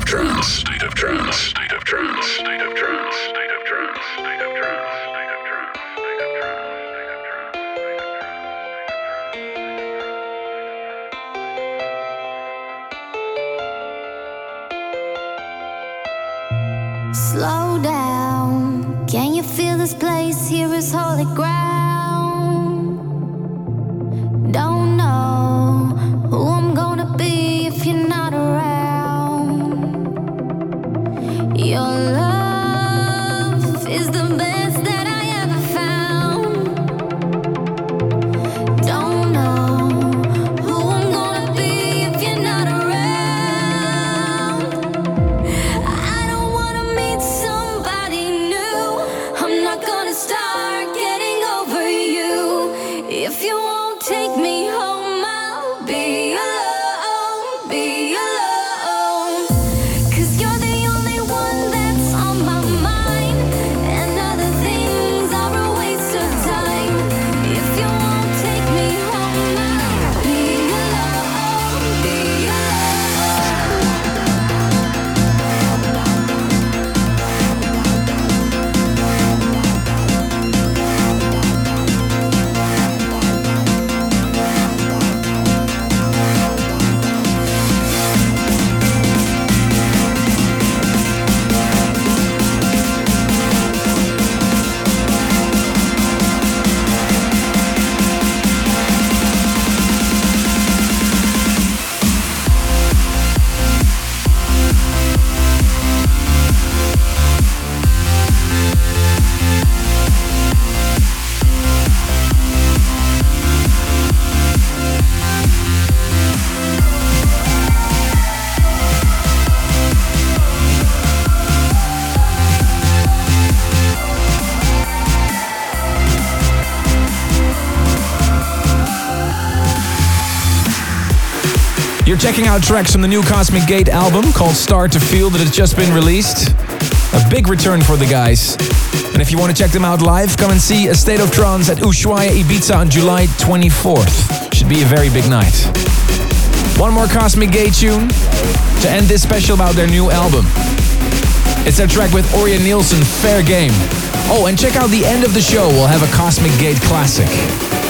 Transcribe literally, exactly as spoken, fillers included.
trance, state of trance, state of trance, state of trance, state of trance, state of trance, state of trance, state of trance. Slow down, can you feel this place here is holy ground? Don't know who I'm gonna be if you're not around. Your love is the best that I ever found. Don't know who I'm gonna be if you're not around. I don't wanna meet somebody new. I'm not gonna start getting over you. If you won't take me home, I'll be alone, be alone. 'Cause you're the only one that's on my mind, and other things are a waste of time. If you won't take me home, I'll be alone, be You're checking out tracks from the new Cosmic Gate album called Start to Feel that has just been released. A big return for the guys. And if you want to check them out live, come and see A State of Trance at Ushuaia Ibiza on July twenty-fourth. Should be a very big night. One more Cosmic Gate tune to end this special about their new album. It's their track with Orjan Nilsen, Fair Game. Oh, and check out the end of the show. We'll have a Cosmic Gate classic.